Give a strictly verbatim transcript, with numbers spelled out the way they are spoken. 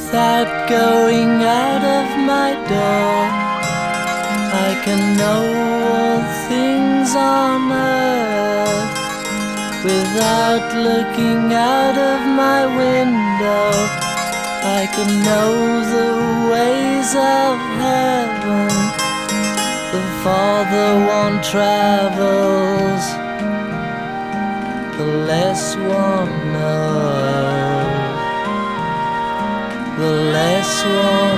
Without going out of my door, I can know all things on earth. Without looking out of my window, I can know the ways of heaven. The farther one travels, the less one knows. The less one